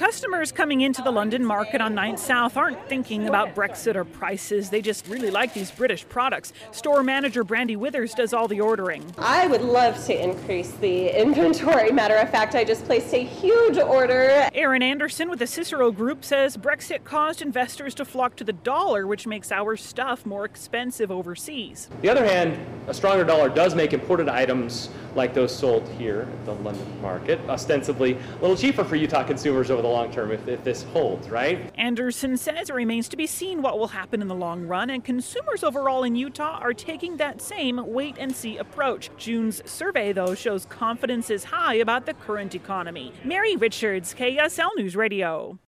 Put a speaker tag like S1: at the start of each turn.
S1: Customers coming into the London market on 9th South aren't thinking about Brexit or prices. They just really like these British products. Store manager Brandy Withers does all the ordering.
S2: I would love to increase the inventory. Matter of fact, I just placed a huge order.
S1: Aaron Anderson with the Cicero Group says Brexit caused investors to flock to the dollar, which makes our stuff more expensive overseas.
S3: On the other hand, a stronger dollar does make imported items like those sold here at the London market ostensibly a little cheaper for Utah consumers over the long term if this holds, right?
S1: Anderson says it remains to be seen what will happen in the long run, and consumers overall in Utah are taking that same wait-and-see approach. June's survey, though, shows confidence is high about the current economy. Mary Richards, KSL News Radio.